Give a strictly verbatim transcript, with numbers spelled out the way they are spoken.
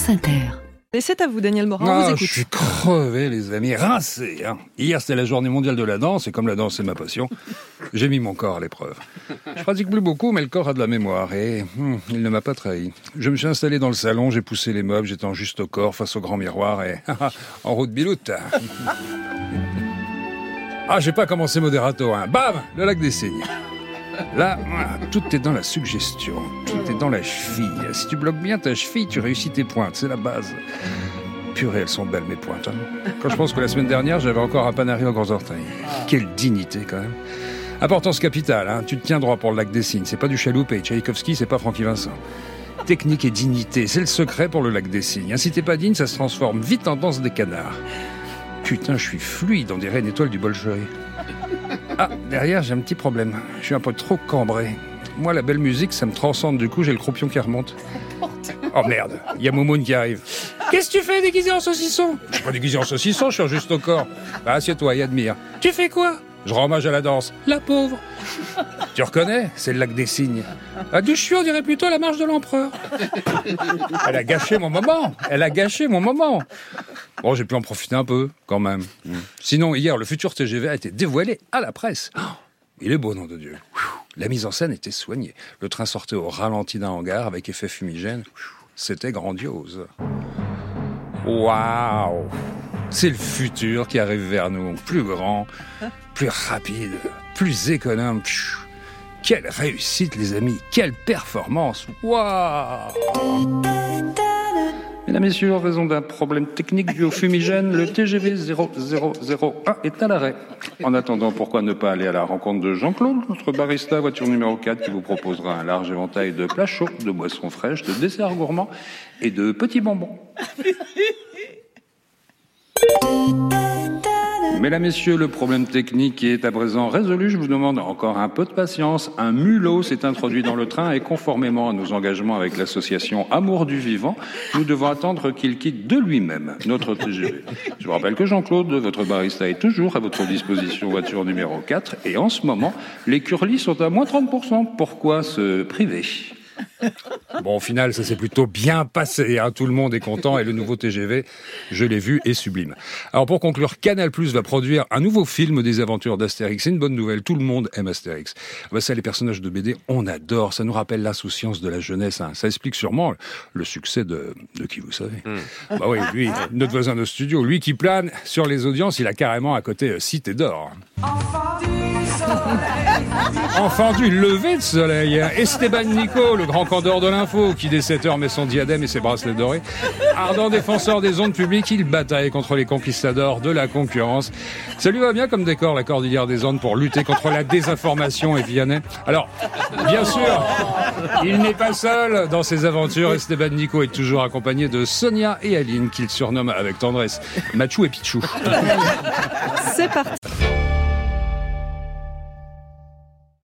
France Inter. Et c'est à vous, Daniel Morin, on ah, vous écoute. Je suis crevé, les amis, rincé. Hein. Hier, c'était la journée mondiale de la danse, et comme la danse, c'est ma passion, j'ai mis mon corps à l'épreuve. Je pratique plus beaucoup, mais le corps a de la mémoire, et hum, il ne m'a pas trahi. Je me suis installé dans le salon, j'ai poussé les meubles, j'étais en juste au corps, face au grand miroir, et en route biloute. Ah, j'ai pas commencé modérato, hein. Bam, le lac des Cygnes. Là, tout est dans la suggestion, tout est dans la cheville. Si tu bloques bien ta cheville, tu réussis tes pointes, c'est la base. Purée, elles sont belles mes pointes. Hein. Quand je pense que la semaine dernière, j'avais encore un panari aux grands orteils. Quelle dignité quand même. Importance capitale, hein. Tu te tiens droit pour le lac des Cygnes. C'est pas du chaloupé, Tchaïkovski, c'est pas Francky Vincent. Technique et dignité, c'est le secret pour le lac des Cygnes. Si t'es pas digne, ça se transforme vite en danse des canards. Putain, je suis fluide, on dirait une étoile du Bolchoï. Ah, derrière, j'ai un petit problème. Je suis un peu trop cambré. Moi, la belle musique, ça me transcende. Du coup, j'ai le croupion qui remonte. Oh merde, il y a Momoun qui arrive. Qu'est-ce que tu fais déguisé en saucisson? Je suis pas déguisé en saucisson, je suis juste au corps. Bah, assieds-toi et admire. Tu fais quoi? Je rends hommage à la danse. La pauvre. Tu reconnais? C'est le lac des Cygnes. À Duchieu, on dirait plutôt la marche de l'empereur. Elle a gâché mon moment. Elle a gâché mon moment. Bon, j'ai pu en profiter un peu, quand même. Sinon, hier, le futur T G V a été dévoilé à la presse. Oh, il est beau, nom de Dieu. La mise en scène était soignée. Le train sortait au ralenti d'un hangar avec effet fumigène. C'était grandiose. Waouh! C'est le futur qui arrive vers nous. Plus grand, plus rapide, plus économe. Quelle réussite, les amis! Quelle performance! Waouh! Mesdames, Messieurs, en raison d'un problème technique dû au fumigène, le T G V zéro zéro zéro un est à l'arrêt. En attendant, pourquoi ne pas aller à la rencontre de Jean-Claude, notre barista voiture numéro quatre, qui vous proposera un large éventail de plats chauds, de boissons fraîches, de desserts gourmands et de petits bonbons. Mesdames, Messieurs, le problème technique est à présent résolu. Je vous demande encore un peu de patience. Un mulot s'est introduit dans le train et conformément à nos engagements avec l'association Amour du Vivant, nous devons attendre qu'il quitte de lui-même notre T G V. Je vous rappelle que Jean-Claude, votre barista, est toujours à votre disposition voiture numéro quatre et en ce moment, les curlis sont à moins trente pour cent. Pourquoi se priver ? Bon, au final, ça s'est plutôt bien passé, hein. Tout le monde est content et le nouveau T G V, je l'ai vu, est sublime. Alors pour conclure, Canal+ va produire un nouveau film des aventures d'Astérix. C'est une bonne nouvelle, tout le monde aime Astérix. Bah, ça, les personnages de B D, on adore, ça nous rappelle l'insouciance de la jeunesse, hein. Ça explique sûrement le succès de, de qui vous savez. Mmh. Bah oui, lui, notre voisin de studio, lui qui plane sur les audiences, il a carrément à côté euh, Cité d'Or. Enfant du soleil, Enfant du lever de soleil. Esteban Nico, le grand candor de l'info, qui dès sept heures met son diadème et ses bracelets dorés. Ardent défenseur des ondes publiques, il bataille contre les conquistadors de la concurrence. Ça lui va bien comme décor, la cordillère des ondes, pour lutter contre la désinformation et Vianney. Alors, bien sûr, il n'est pas seul dans ses aventures. Esteban Nico est toujours accompagné de Sonia et Aline, qu'il surnomme avec tendresse Machou et Pichou. C'est parti.